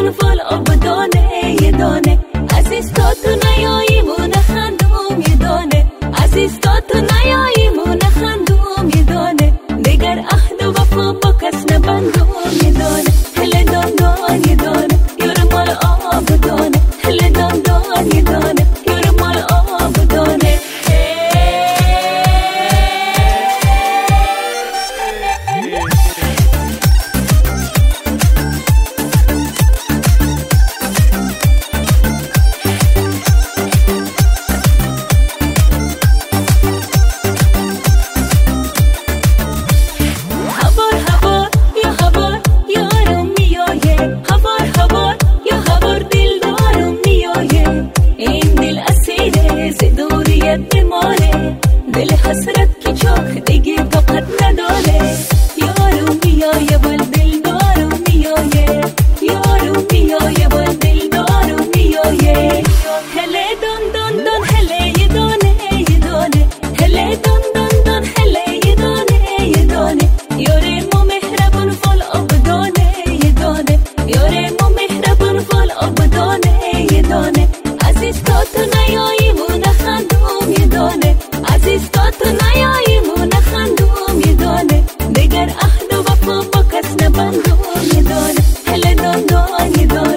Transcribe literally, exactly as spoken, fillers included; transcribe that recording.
مهربون فال آبادانه یه دانه عزیز تا تو نیاییمونه خندوم یه دانه عزیز تا تو نیاییمونه خندوم یه دانه دیگر عهد و وفا با کس نبندوم یه دانه هل دان دان یه دانه یار مال آبادانه هل دان دان یه دانه یار مال آبادانه دل حسرت کی چاک دیگه طاقت نداره یارو میایه بل دل دارو میایه یارو میایه بل دل دارو میایه هله دون دون دون هله یه دانه یه دانه هله دون دون دون هله یه دانه یه دانه یاره ما مهربون فال آبادانه یه دانه یاره ما مهربون فال آبادانه یه دانه عزیز تا تو نیاییمونه خندوم یه دانه عزیز تا تو نیاییمونه خندوم یه دانه دیگر عهد و وفا با کس نبندوم یه دانه هل دان دان یه دانه